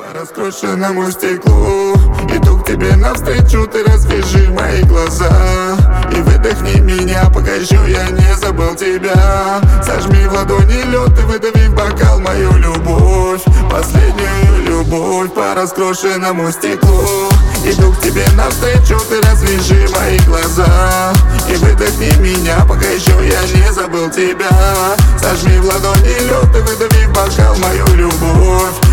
По раскрошенному стеклу иду к тебе навстречу, ты развяжи мои глаза и выдохни меня, пока еще я не забыл тебя. Сожми в ладони лед и выдави в бокал мою любовь, последнюю любовь. По раскрошенному стеклу иду к тебе навстречу, ты развяжи мои глаза и выдохни меня, пока еще я не забыл тебя. Сожми в ладони лед и выдави в бокал мою любовь,